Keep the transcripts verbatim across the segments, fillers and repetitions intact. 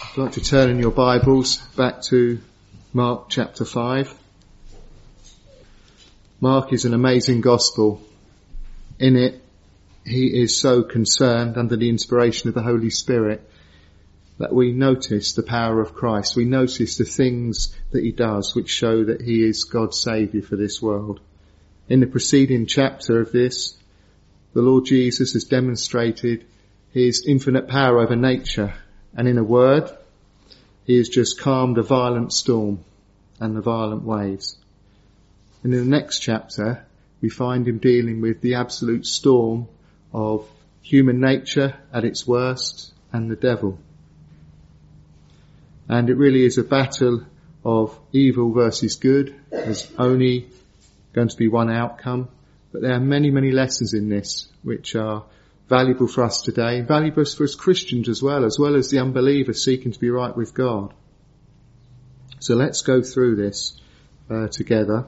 I'd like to turn in your Bibles back to Mark chapter five. Mark is an amazing gospel. In it, he is so concerned under the inspiration of the Holy Spirit that we notice the power of Christ. We notice the things that he does which show that he is God's Saviour for this world. In the preceding chapter of this, the Lord Jesus has demonstrated his infinite power over nature, and in a word, he has just calmed a violent storm and the violent waves. And in the next chapter, we find him dealing with the absolute storm of human nature at its worst and the devil. And it really is a battle of evil versus good. There's only going to be one outcome, but there are many, many lessons in this which are valuable for us today, valuable for us Christians as well, as well as the unbelievers seeking to be right with God. So let's go through this uh, together.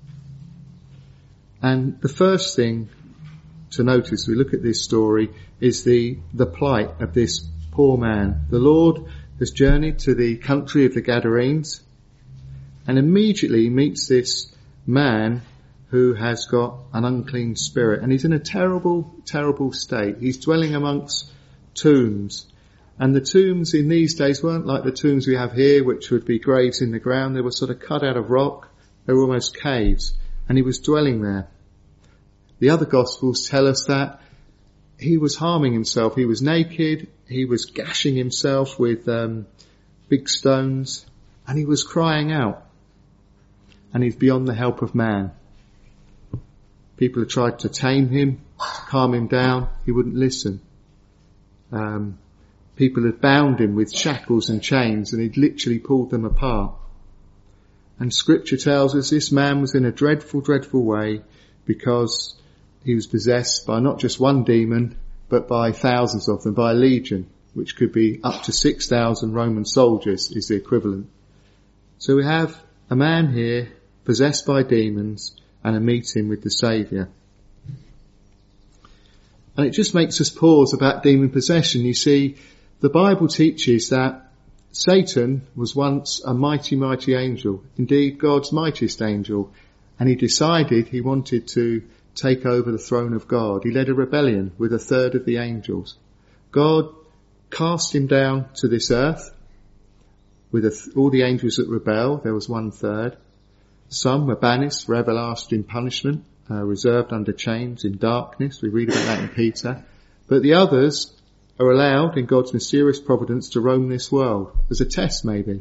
And the first thing to notice, we look at this story, is the, the plight of this poor man. The Lord has journeyed to the country of the Gadarenes and immediately meets this man who has got an unclean spirit, and he's in a terrible, terrible state. He's dwelling amongst tombs, and the tombs in these days weren't like the tombs we have here, which would be graves in the ground. They were sort of cut out of rock. They were almost caves, and he was dwelling there. The other Gospels tell us that he was harming himself. He was naked. He was gashing himself with um, big stones, and he was crying out. And he's beyond the help of man. People had tried to tame him, to calm him down. He wouldn't listen. Um, people had bound him with shackles and chains, and he'd literally pulled them apart. And Scripture tells us this man was in a dreadful, dreadful way because he was possessed by not just one demon, but by thousands of them, by a legion, which could be up to six thousand Roman soldiers is the equivalent. So we have a man here possessed by demons and a meeting with the Saviour. And it just makes us pause about demon possession. You see, the Bible teaches that Satan was once a mighty, mighty angel, indeed God's mightiest angel, and he decided he wanted to take over the throne of God. He led a rebellion with a third of the angels. God cast him down to this earth with a th- all the angels that rebelled. There was one third. Some were banished for everlasting punishment, uh, reserved under chains in darkness. We read about that in Peter. But the others are allowed in God's mysterious providence to roam this world as a test maybe.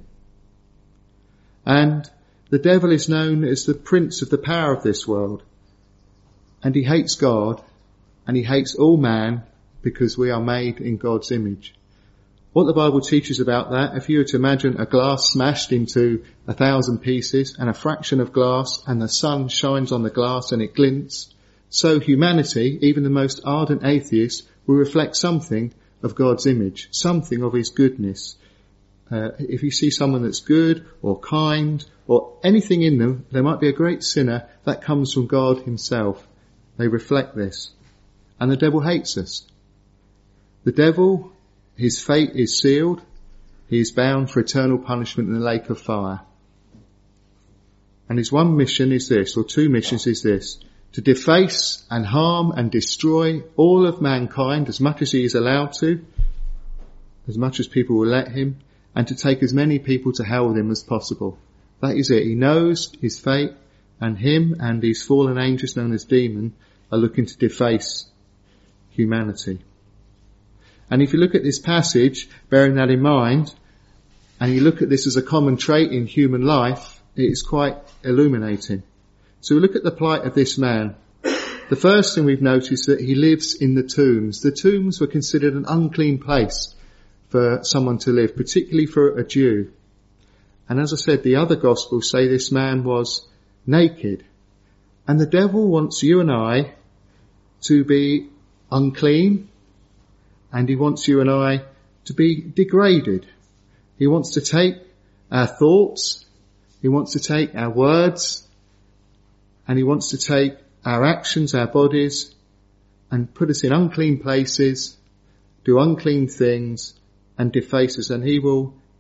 And the devil is known as the prince of the power of this world. And he hates God and he hates all man because we are made in God's image. What the Bible teaches about that, if you were to imagine a glass smashed into a thousand pieces and a fraction of glass and the sun shines on the glass and it glints, so humanity, even the most ardent atheist, will reflect something of God's image, something of his goodness. Uh, if you see someone that's good or kind or anything in them, there might be a great sinner that comes from God himself. They reflect this. And the devil hates us. The devil, his fate is sealed. He is bound for eternal punishment in the lake of fire. And his one mission is this, or two missions is this, to deface and harm and destroy all of mankind as much as he is allowed to, as much as people will let him, and to take as many people to hell with him as possible. That is it. He knows his fate, and him and these fallen angels known as demons are looking to deface humanity. And if you look at this passage, bearing that in mind, and you look at this as a common trait in human life, it is quite illuminating. So we look at the plight of this man. The first thing we've noticed is that he lives in the tombs. The tombs were considered an unclean place for someone to live, particularly for a Jew. And as I said, the other Gospels say this man was naked. And the devil wants you and I to be unclean, and he wants you and I to be degraded. He wants to take our thoughts, he wants to take our words, and he wants to take our actions, our bodies, and put us in unclean places, do unclean things, and deface us. And he will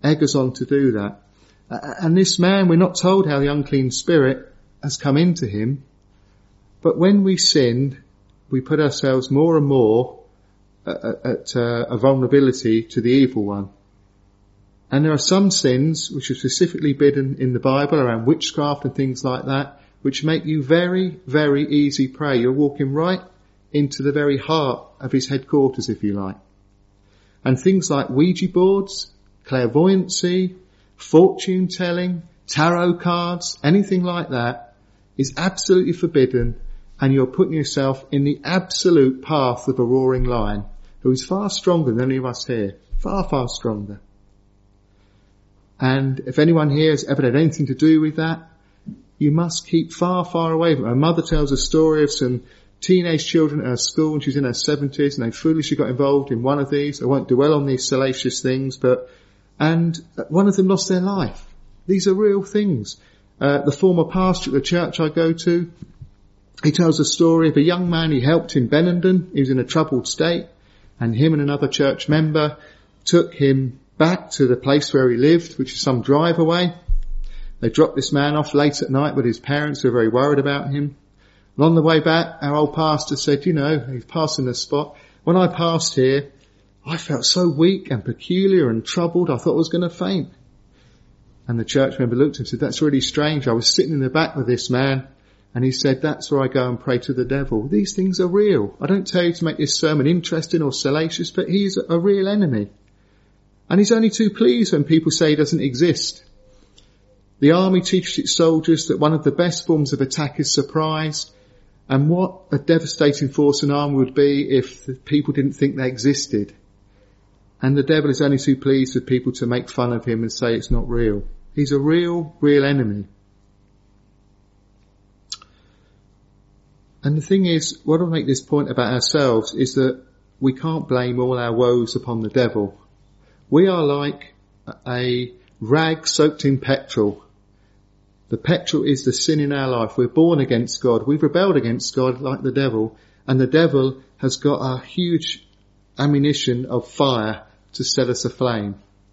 egg us on to do that. Uh, and this man, we're not told how the unclean spirit has come into him, but when we sin, we put ourselves more and more at, at uh, a vulnerability to the evil one. And there are some sins which are specifically bidden in the Bible around witchcraft and things like that, which make you very, very easy prey. You're walking right into the very heart of his headquarters, if you like. And things like Ouija boards, clairvoyancy, fortune telling, tarot cards, anything like that is absolutely forbidden, and you're putting yourself in the absolute path of a roaring lion who is far stronger than any of us here. Far, far stronger. And if anyone here has ever had anything to do with that, you must keep far, far away from it. My mother tells a story of some teenage children at her school, and she's in her seventies, and they foolishly got involved in one of these. I won't dwell on these salacious things, but, and one of them lost their life. These are real things. Uh, the former pastor at the church I go to, he tells a story of a young man he helped in Benenden. He was in a troubled state, and him and another church member took him back to the place where he lived, which is some drive away. They dropped this man off late at night with his parents, who were very worried about him. And on the way back, our old pastor said, you know, he's passing the spot. When I passed here, I felt so weak and peculiar and troubled, I thought I was going to faint. And the church member looked at him and said, that's really strange. I was sitting in the back with this man, and he said, that's where I go and pray to the devil. These things are real. I don't tell you to make this sermon interesting or salacious, but he's a real enemy. And he's only too pleased when people say he doesn't exist. The army teaches its soldiers that one of the best forms of attack is surprise. And what a devastating force an army would be if the people didn't think they existed. And the devil is only too pleased with people to make fun of him and say it's not real. He's a real, real enemy. And the thing is, what I make this point about ourselves is that we can't blame all our woes upon the devil. We are like a rag soaked in petrol. The petrol is the sin in our life. We're born against God. We've rebelled against God like the devil. And the devil has got a huge ammunition of fire to set us aflame.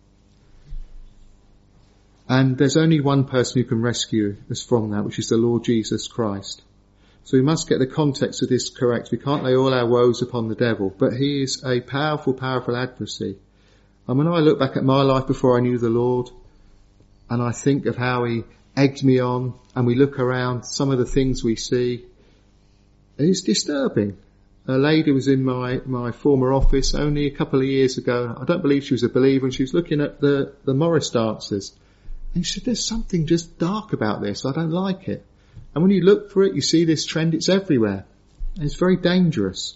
And there's only one person who can rescue us from that, which is the Lord Jesus Christ. So we must get the context of this correct. We can't lay all our woes upon the devil, but he is a powerful, powerful adversary. And when I look back at my life before I knew the Lord, and I think of how he egged me on, and we look around, some of the things we see, it's disturbing. A lady was in my, my former office only a couple of years ago. I don't believe she was a believer, and she was looking at the, the Morris dancers. And she said, there's something just dark about this. I don't like it. And when you look for it, you see this trend, it's everywhere. And it's very dangerous.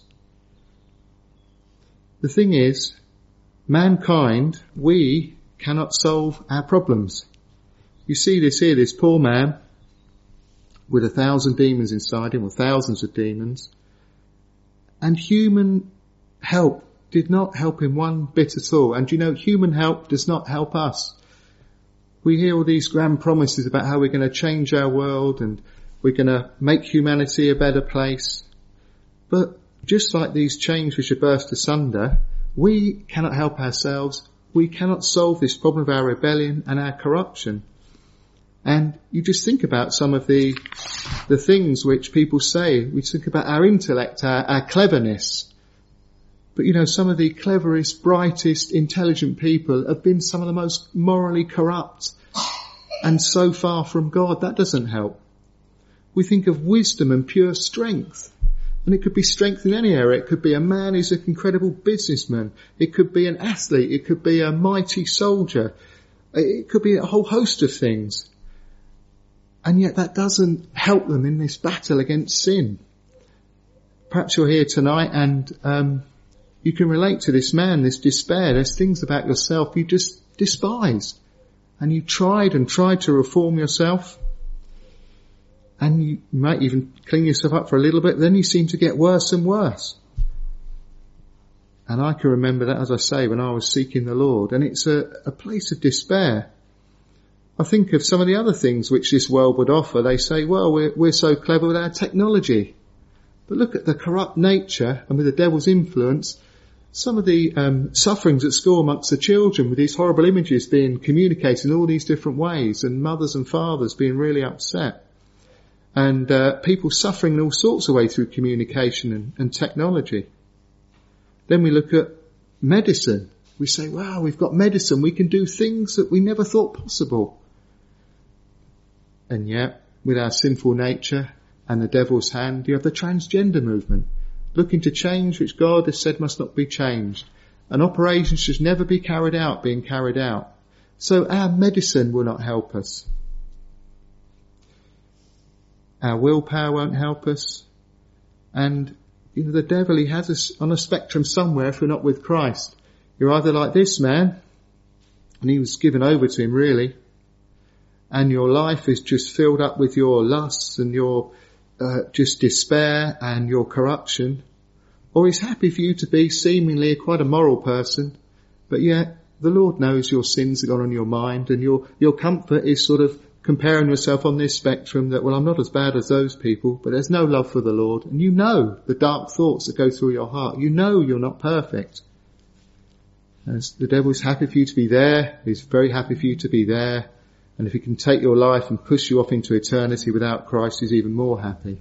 The thing is, mankind, we cannot solve our problems. You see this here, this poor man with a thousand demons inside him, or thousands of demons. And human help did not help him one bit at all. And you know, human help does not help us. We hear all these grand promises about how we're going to change our world and we're going to make humanity a better place. But just like these chains which are burst asunder, we cannot help ourselves. We cannot solve this problem of our rebellion and our corruption. And you just think about some of the the things which people say. We think about our intellect, our, our cleverness. But you know, some of the cleverest, brightest, intelligent people have been some of the most morally corrupt and so far from God. That doesn't help. We think of wisdom and pure strength. And it could be strength in any area. It could be a man who's an incredible businessman. It could be an athlete. It could be a mighty soldier. It could be a whole host of things. And yet that doesn't help them in this battle against sin. Perhaps you're here tonight and um, you can relate to this man, this despair. There's things about yourself you just despise. And you tried and tried to reform yourself. And you might even clean yourself up for a little bit. Then you seem to get worse and worse. And I can remember that, as I say, when I was seeking the Lord. And it's a, a place of despair. I think of some of the other things which this world would offer. They say, well, we're, we're so clever with our technology. But look at the corrupt nature and with the devil's influence some of the um, sufferings at school amongst the children with these horrible images being communicated in all these different ways, and mothers and fathers being really upset, and uh, people suffering in all sorts of ways through communication and, and technology. Then we look at medicine. We say, wow, we've got medicine. We can do things that we never thought possible. And yet, with our sinful nature and the devil's hand, you have the transgender movement, looking to change which God has said must not be changed. An operation should never be carried out, being carried out. So our medicine will not help us. Our willpower won't help us. And, you know, the devil, he has us on a spectrum somewhere if we're not with Christ. You're either like this man, and he was given over to him really, and your life is just filled up with your lusts and your uh, just despair and your corruption, or he's happy for you to be seemingly quite a moral person, but yet the Lord knows your sins have gone on your mind, and your your comfort is sort of comparing yourself on this spectrum that, well, I'm not as bad as those people, but there's no love for the Lord, and you know the dark thoughts that go through your heart. You know you're not perfect. As the devil is happy for you to be there, he's very happy for you to be there, and if he can take your life and push you off into eternity without Christ, he's even more happy.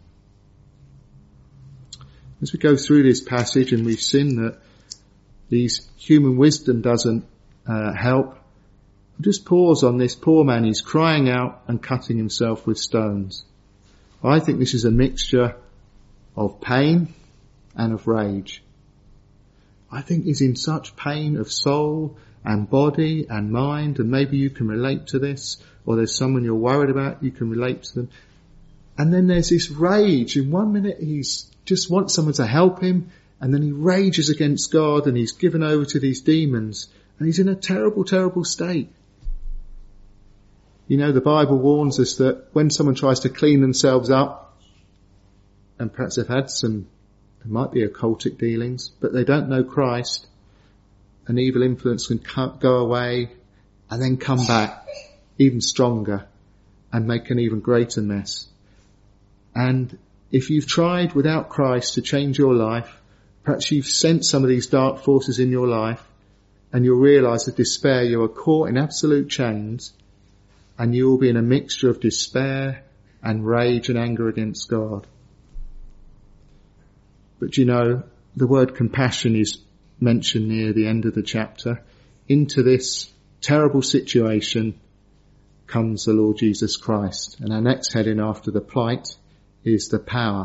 As we go through this passage and we've seen that these human wisdom doesn't uh, help, I'll just pause on this poor man. He's crying out and cutting himself with stones. I think this is a mixture of pain and of rage. I think he's in such pain of soul and body and mind, and maybe you can relate to this, or there's someone you're worried about, you can relate to them. And then there's this rage. In one minute he's just wants someone to help him, and then he rages against God, and he's given over to these demons, and he's in a terrible, terrible state. You know, the Bible warns us that when someone tries to clean themselves up, and perhaps they've had some, there might be occultic dealings, but they don't know Christ, an evil influence can go away and then come back even stronger and make an even greater mess. And if you've tried without Christ to change your life, perhaps you've sensed some of these dark forces in your life, and you'll realise with despair you are caught in absolute chains, and you will be in a mixture of despair and rage and anger against God. But you know, the word compassion is mentioned near the end of the chapter. Into this terrible situation comes the Lord Jesus Christ. And our next heading after the plight is the power.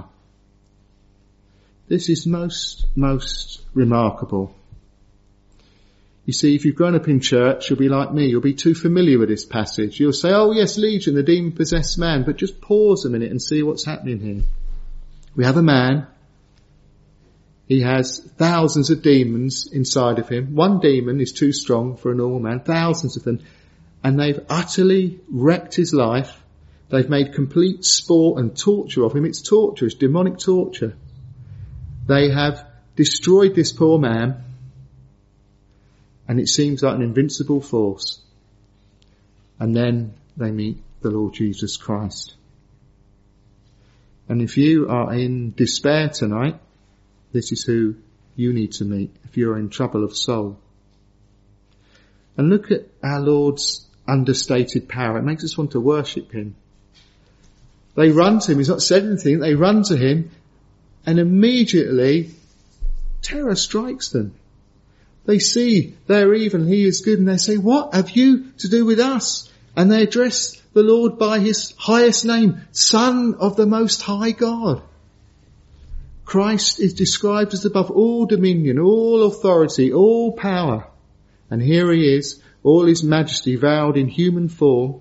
This is most, most remarkable. You see, if you've grown up in church, you'll be like me. You'll be too familiar with this passage. You'll say, oh yes, Legion, the demon-possessed man. But just pause a minute and see what's happening here. We have a man. He has thousands of demons inside of him. One demon is too strong for a normal man. Thousands of them. And they've utterly wrecked his life. They've made complete sport and torture of him. It's torture. It's demonic torture. They have destroyed this poor man. And it seems like an invincible force. And then they meet the Lord Jesus Christ. And if you are in despair tonight, this is who you need to meet if you're in trouble of soul. And look at our Lord's understated power. It makes us want to worship him. They run to him. He's not said anything. They run to him, and immediately terror strikes them. They see they're evil and he is good, and they say, what have you to do with us? And they address the Lord by his highest name, Son of the Most High God. Christ is described as above all dominion, all authority, all power. And here he is, all his majesty veiled in human form,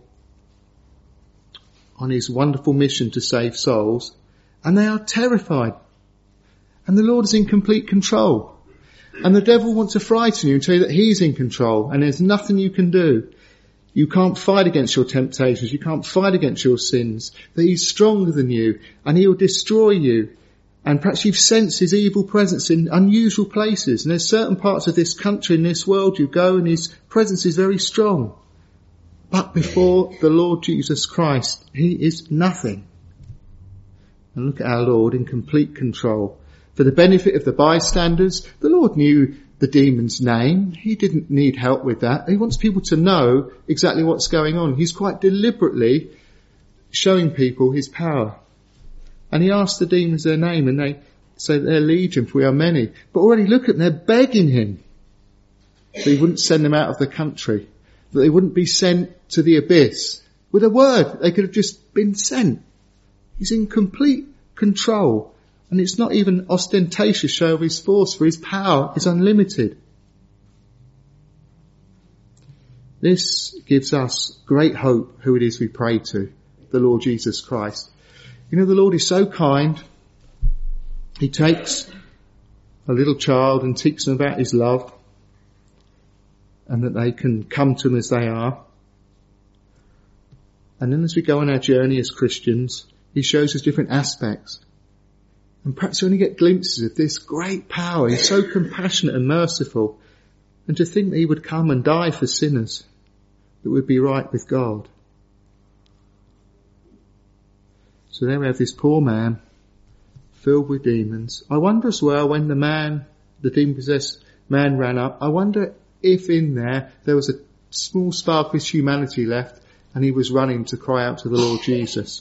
on his wonderful mission to save souls. And they are terrified. And the Lord is in complete control. And the devil wants to frighten you and tell you that he's in control and there's nothing you can do. You can't fight against your temptations. You can't fight against your sins. That he's stronger than you and he'll destroy you. And perhaps you've sensed his evil presence in unusual places. And there's certain parts of this country, in this world you go, and his presence is very strong. But before the Lord Jesus Christ, he is nothing. And look at our Lord in complete control. for the benefit of the bystanders. The Lord knew the demon's name. He didn't need help with that. He wants people to know exactly what's going on. He's quite deliberately showing people his power. And he asked the demons their name, and they say they're legion, for we are many. But already look at them, they're begging him that he wouldn't send them out of the country, that they wouldn't be sent to the abyss. With a word, they could have just been sent. He's in complete control. And it's not even ostentatious show of his force, for his power is unlimited. This gives us great hope who it is we pray to, the Lord Jesus Christ. You know, the Lord is so kind. He takes a little child and teaches them about his love, and that they can come to him as they are. And then as we go on our journey as Christians, he shows us different aspects. And perhaps we only get glimpses of this great power. He's so compassionate and merciful. And to think that he would come and die for sinners, that would be right with God. So there we have this poor man, filled with demons. I wonder as well, when the man, the demon-possessed man ran up, I wonder if in there, there was a small spark of his humanity left, and he was running to cry out to the Lord Jesus.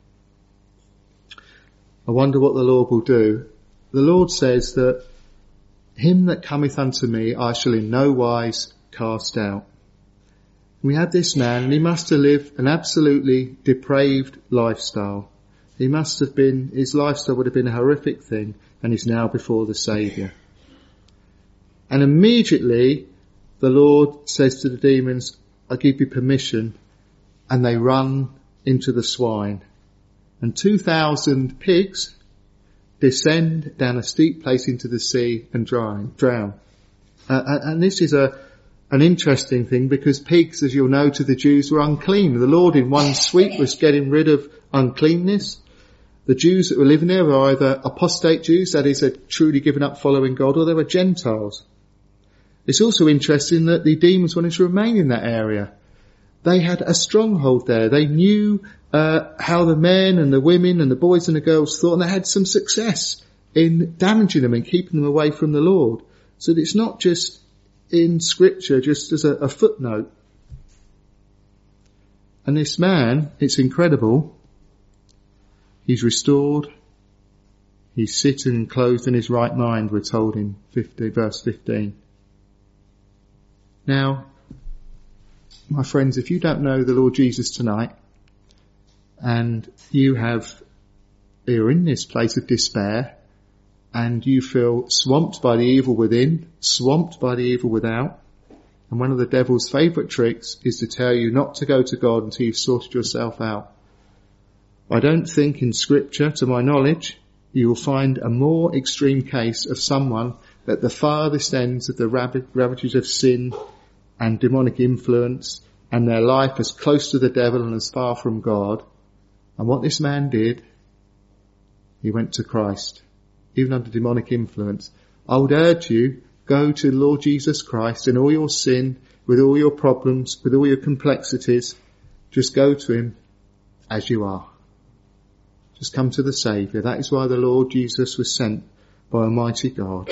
I wonder what the Lord will do. The Lord says that him that cometh unto me I shall in no wise cast out. And we have this man, and he must have lived an absolutely depraved lifestyle. He must have been, his lifestyle would have been a horrific thing, and he's now before the Saviour. And immediately the Lord says to the demons, I give you permission, and they run into the swine. And two thousand pigs descend down a steep place into the sea and drown. drown. Uh, and this is a an interesting thing, because pigs, as you'll know, to the Jews were unclean. The Lord in one sweep was getting rid of uncleanness. The Jews that were living there were either apostate Jews, that is, had truly given up following God, or they were Gentiles. It's also interesting that the demons wanted to remain in that area. They had a stronghold there. They knew uh, how the men and the women and the boys and the girls thought, and they had some success in damaging them and keeping them away from the Lord. So that it's not just in Scripture, just as a, a footnote. And this man, it's incredible, he's restored, he's sitting and clothed in his right mind, we're told in fifty, verse fifteen. Now, my friends, if you don't know the Lord Jesus tonight, and you have, you're in this place of despair, and you feel swamped by the evil within, swamped by the evil without, and one of the devil's favourite tricks is to tell you not to go to God until you've sorted yourself out. I don't think in Scripture, to my knowledge, you will find a more extreme case of someone at the farthest ends of the ravages of sin and demonic influence, and their life as close to the devil and as far from God. And what this man did, he went to Christ, even under demonic influence. I would urge you, go to the Lord Jesus Christ in all your sin, with all your problems, with all your complexities. Just go to him as you are. Just come to the Saviour. That is why the Lord Jesus was sent by Almighty God.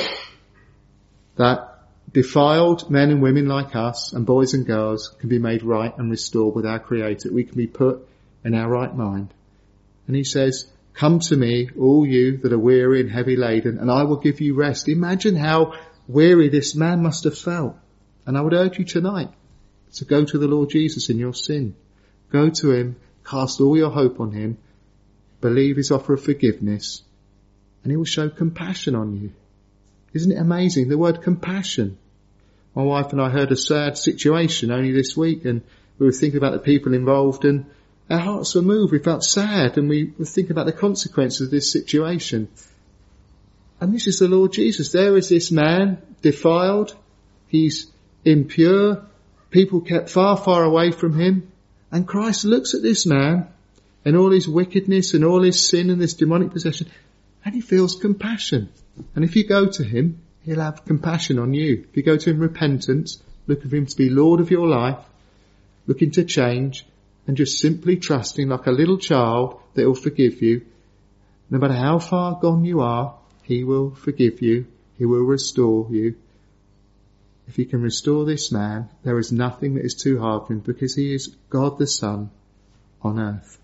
That defiled men and women like us, and boys and girls, can be made right and restored with our Creator. We can be put in our right mind. And he says, come to me, all you that are weary and heavy laden, and I will give you rest. Imagine how weary this man must have felt. And I would urge you tonight to go to the Lord Jesus in your sin. Go to him, cast all your hope on him, believe his offer of forgiveness, and he will show compassion on you. Isn't it amazing? The word compassion. My wife and I heard a sad situation only this week, and we were thinking about the people involved, and our hearts were moved. We felt sad, and we were thinking about the consequences of this situation. And this is the Lord Jesus. There is this man, defiled. He's impure. People kept far, far away from him. And Christ looks at this man and all his wickedness and all his sin and this demonic possession, and he feels compassion. And if you go to him, he'll have compassion on you. If you go to him in repentance, looking for him to be Lord of your life, looking to change, and just simply trusting like a little child that he'll forgive you, no matter how far gone you are, He will forgive you. He will restore you. If he can restore this man, there is nothing that is too hard for him, because he is God the Son on earth.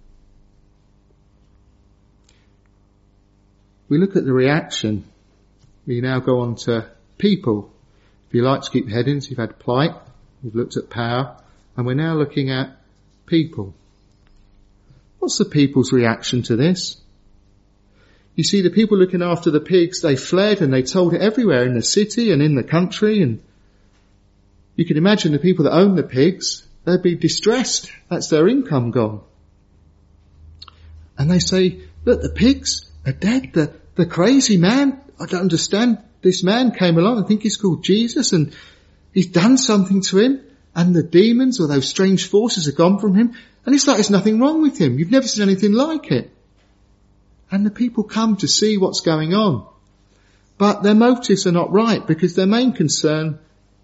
We look at the reaction. We now go on to people. If you like to keep headings, you've had plight, we've looked at power, and we're now looking at people. What's the people's reaction to this? You see, the people looking after the pigs, they fled and they told it everywhere in the city and in the country. And you can imagine the people that own the pigs, they'd be distressed. That's their income gone. And they say, look, the pigs are dead. The, the crazy man, I don't understand. This man came along, I think he's called Jesus, and he's done something to him. And the demons or those strange forces have gone from him. And it's like there's nothing wrong with him. You've never seen anything like it. And the people come to see what's going on. But their motives are not right, because their main concern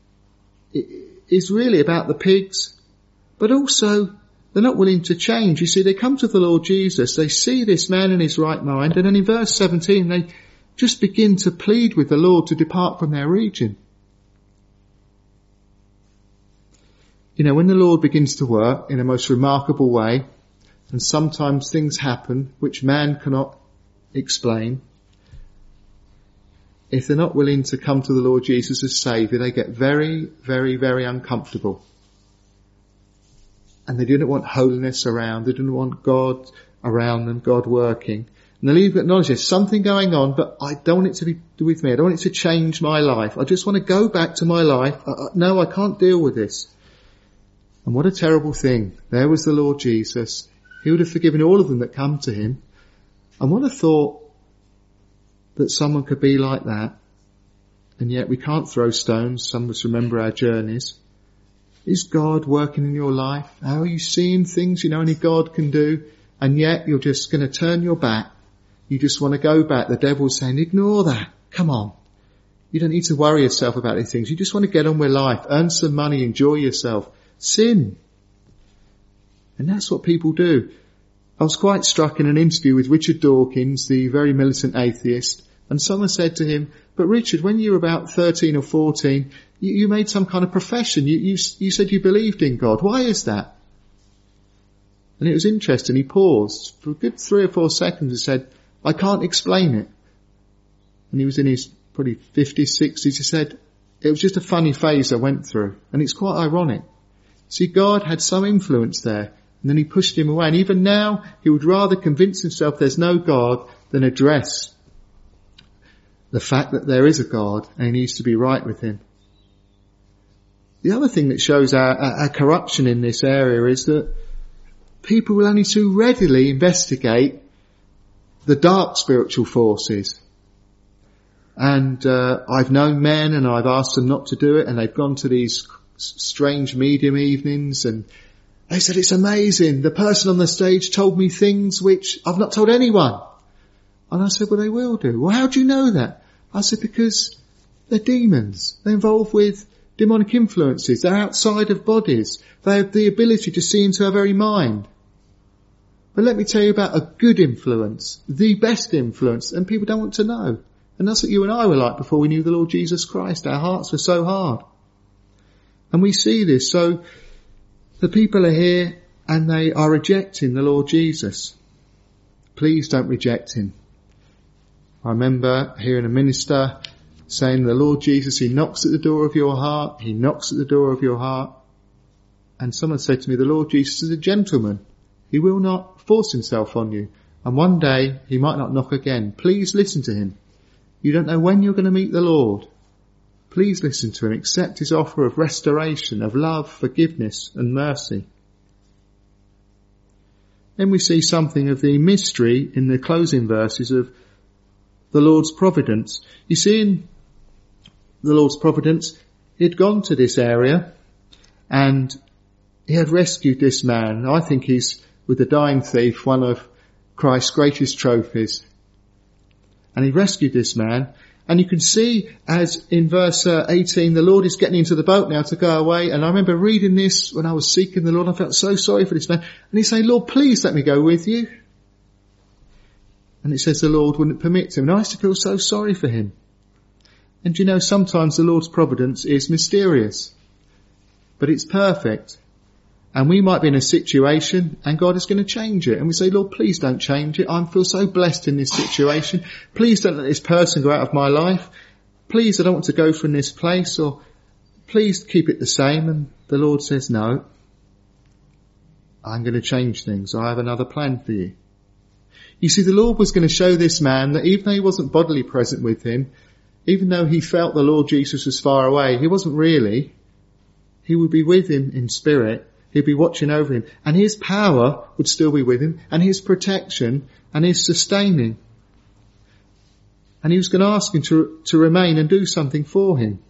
is really about the pigs. But also, they're not willing to change. You see, they come to the Lord Jesus, they see this man in his right mind, and then in verse seventeen, they just begin to plead with the Lord to depart from their region. You know, when the Lord begins to work in a most remarkable way, and sometimes things happen which man cannot explain, if they're not willing to come to the Lord Jesus as Saviour, they get very, very, very uncomfortable. And they do not want holiness around, they don't want God around them, God working. And they'll even acknowledge there's something going on, but I don't want it to be with me, I don't want it to change my life, I just want to go back to my life, I, I, no, I can't deal with this. And what a terrible thing. There was the Lord Jesus. He would have forgiven all of them that come to him. And what a thought that someone could be like that. And yet we can't throw stones. Some of us remember our journeys. Is God working in your life? How are you seeing things you know only God can do? And yet you're just going to turn your back. You just want to go back. The devil's saying, ignore that. Come on. You don't need to worry yourself about these things. You just want to get on with life. Earn some money. Enjoy yourself. Sin. And that's what people do. I was quite struck in an interview with Richard Dawkins, the very militant atheist, and someone said to him, but Richard, when you were about thirteen or fourteen, you, you made some kind of profession. You, you, you said you believed in God. Why is that? And it was interesting. He paused for a good three or four seconds and said, I can't explain it. And he was in his probably fifties, sixties. He said, it was just a funny phase I went through. And it's quite ironic. See, God had some influence there, and then he pushed him away. And even now, he would rather convince himself there's no God than address the fact that there is a God and he needs to be right with him. The other thing that shows our, our corruption in this area is that people will only too readily investigate the dark spiritual forces. And uh, I've known men, and I've asked them not to do it, and they've gone to these strange medium evenings, and they said, it's amazing. The person on the stage told me things which I've not told anyone. And I said, well, they will do. Well, how do you know that? I said, because they're demons. They're involved with demonic influences. They're outside of bodies. They have the ability to see into our very mind. But let me tell you about a good influence, the best influence, and people don't want to know. And that's what you and I were like before we knew the Lord Jesus Christ. Our hearts were so hard. And we see this. So the people are here and they are rejecting the Lord Jesus. Please don't reject him. I remember hearing a minister saying the Lord Jesus, he knocks at the door of your heart. He knocks at the door of your heart. And someone said to me, the Lord Jesus is a gentleman. He will not force himself on you. And one day he might not knock again. Please listen to him. You don't know when you're going to meet the Lord. Please listen to him. Accept his offer of restoration, of love, forgiveness and mercy. Then we see something of the mystery in the closing verses of the Lord's providence. You see, in the Lord's providence, he had gone to this area and he had rescued this man. I think he's, with the dying thief, one of Christ's greatest trophies. And he rescued this man. And you can see, as in verse uh, eighteen, the Lord is getting into the boat now to go away. And I remember reading this when I was seeking the Lord. I felt so sorry for this man. And he's saying, Lord, please let me go with you. And And it says the Lord wouldn't permit him. And I used to feel so sorry for him. And you know, sometimes the Lord's providence is mysterious, but it's perfect. And we might be in a situation and God is going to change it. And we say, Lord, please don't change it. I feel so blessed in this situation. Please don't let this person go out of my life. Please, I don't want to go from this place, or please keep it the same. And the Lord says, no, I'm going to change things. I have another plan for you. You see, the Lord was going to show this man that even though he wasn't bodily present with him, even though he felt the Lord Jesus was far away, he wasn't really. He would be with him in spirit. He'd be watching over him. And his power would still be with him, and his protection and his sustaining. And he was going to ask him to, to remain and do something for him.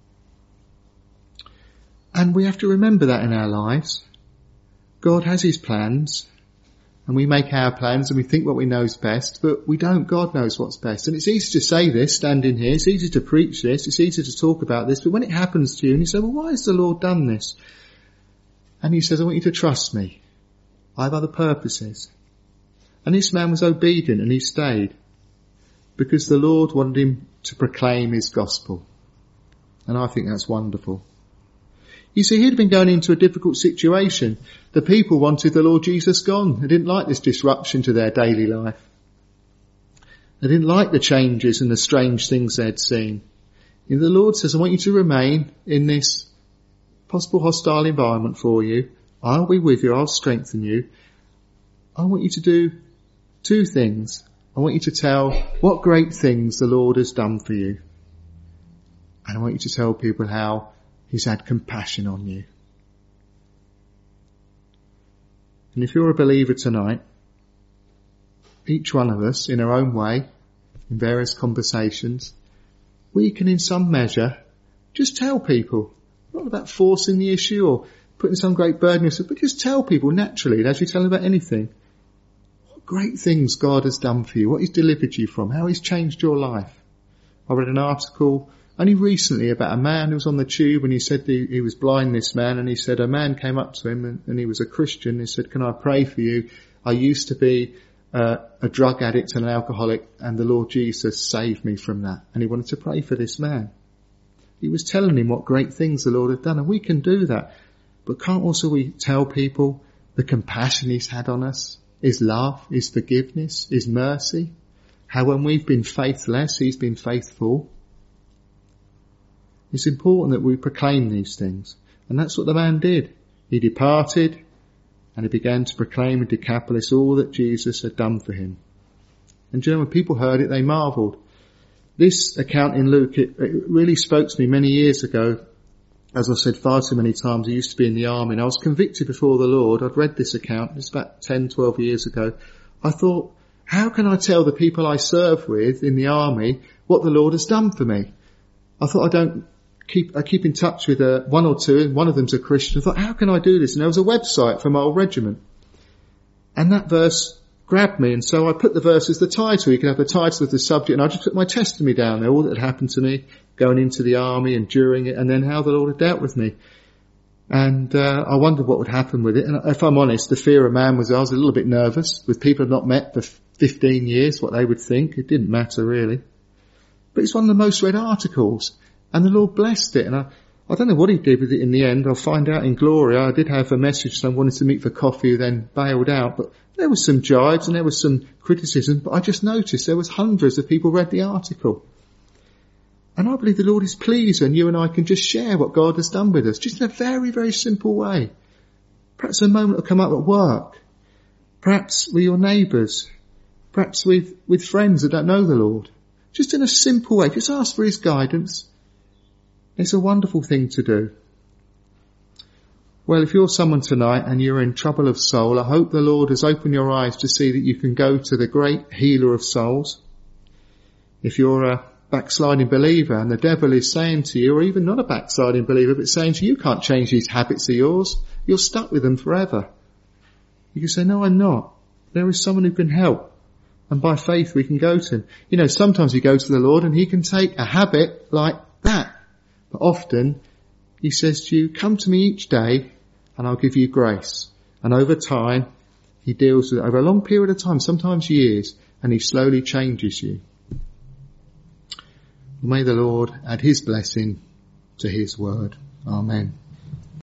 And we have to remember that in our lives. God has his plans, and we make our plans and we think what we know is best, but we don't. God knows what's best. And it's easy to say this, standing here. It's easy to preach this. It's easy to talk about this. But when it happens to you and you say, well, why has the Lord done this? And he says, I want you to trust me. I have other purposes. And this man was obedient and he stayed because the Lord wanted him to proclaim his gospel. And I think that's wonderful. You see, he'd been going into a difficult situation. The people wanted the Lord Jesus gone. They didn't like this disruption to their daily life. They didn't like the changes and the strange things they'd seen. And the Lord says, I want you to remain in this possible hostile environment for you. I'll be with you. I'll strengthen you. I want you to do two things. I want you to tell what great things the Lord has done for you. And I want you to tell people how he's had compassion on you. And if you're a believer tonight, each one of us in our own way, in various conversations, we can in some measure just tell people, not about forcing the issue or putting some great burden on yourself, but just tell people naturally, as you tell them about anything, what great things God has done for you, what he's delivered you from, how he's changed your life. I read an article only recently about a man who was on the tube and he said he, he was blind, this man, and he said a man came up to him and, and he was a Christian. He said, can I pray for you? I used to be uh, a drug addict and an alcoholic, and the Lord Jesus saved me from that. And he wanted to pray for this man. He was telling him what great things the Lord had done, and we can do that. But can't also we tell people the compassion he's had on us, his love, his forgiveness, his mercy, how when we've been faithless, he's been faithful. It's important that we proclaim these things. And that's what the man did. He departed and he began to proclaim in Decapolis all that Jesus had done for him. And you know, when people heard it, they marvelled. This account in Luke, it, it really spoke to me many years ago. As I said far too many times, I used to be in the army and I was convicted before the Lord. I'd read this account, it's about ten, twelve years ago. I thought, how can I tell the people I serve with in the army what the Lord has done for me? I thought I don't keep, I keep in touch with uh, one or two, and one of them's a Christian. I thought, how can I do this? And there was a website for my old regiment. And that verse grabbed me, and so I put the verse as the title. You can have the title of the subject, and I just put my testimony down there, all that had happened to me going into the army and during it, and then how the Lord had dealt with me. And uh, I wondered what would happen with it. And if I'm honest, the fear of man was I was a little bit nervous with people I've not met for fifteen years, what they would think. It didn't matter really. But it's one of the most read articles, and the Lord blessed it. And I, I don't know what he did with it in the end. I'll find out in glory. I did have a message, someone wanted to meet for coffee, who then bailed out. But there was some jibes and there was some criticism. But I just noticed there was hundreds of people read the article. And I believe the Lord is pleased when you and I can just share what God has done with us, just in a very, very simple way. Perhaps a moment will come up at work. Perhaps with your neighbours. Perhaps with, with friends that don't know the Lord. Just in a simple way. Just ask for his guidance. It's a wonderful thing to do. Well, if you're someone tonight and you're in trouble of soul, I hope the Lord has opened your eyes to see that you can go to the great healer of souls. If you're a backsliding believer and the devil is saying to you, or even not a backsliding believer, but saying to you, you can't change these habits of yours, you're stuck with them forever. You can say, no, I'm not. There is someone who can help. And by faith we can go to him. You know, sometimes you go to the Lord and he can take a habit like that. But often he says to you, come to me each day and I'll give you grace. And over time, he deals with it over a long period of time, sometimes years. and he slowly changes you. May the Lord add his blessing to his word. Amen.